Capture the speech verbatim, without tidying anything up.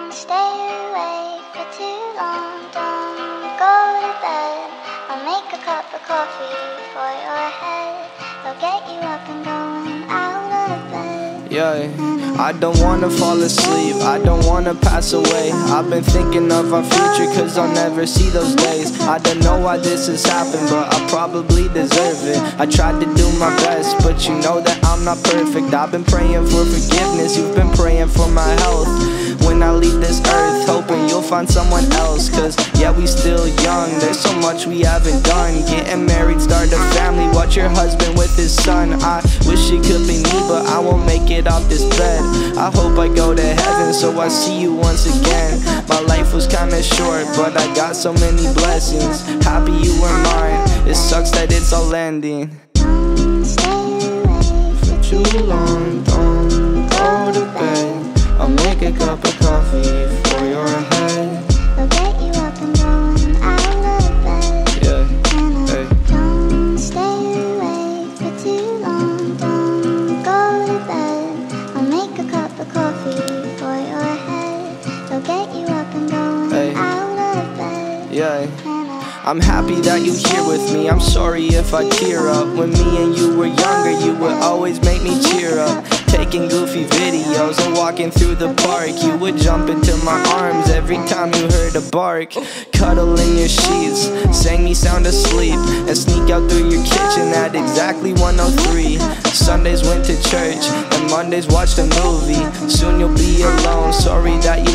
stay awake for too long. Don't go to bed. I'll make a cup of coffee for your head. I'll get you up and going out of bed. Yeah, I don't wanna fall asleep, I don't wanna pass away. I've been thinking of our future cause I'll never see those days. I don't know why this has happened, but I probably deserve it. I tried to do my best, but you know that I'm not perfect. I've been praying for forgiveness, you've been praying for my health. When I leave this earth, hoping you'll find someone else. Cause yeah, we still young, there's so much we haven't done. Getting married, start a family, watch your husband with his son. I wish it could be me, but I won't make it off this bed. I hope I go to heaven so I see you once again. My life was kinda short, but I got so many blessings. Happy you were mine, it sucks that it's all ending. Don't stay awake For too long, don't go to bed. I'll make a cup of coffee for your head. I'll get you up and going out of bed. Yeah, And I hey. don't stay awake for too long. Don't go to bed. I'll make a cup of coffee for your head. I'll get you up and going Hey. out of bed. Yeah. And I I'm happy that you're here with me, I'm sorry if I tear up. When me and you were younger, you would always make me cheer up. Taking goofy videos and walking through the park, you would jump into my arms every time you heard a bark. Cuddle in your sheets, sang me sound asleep, and sneak out through your kitchen at exactly one oh three. Sundays went to church, and Mondays watched a movie. Soon you'll be alone, sorry that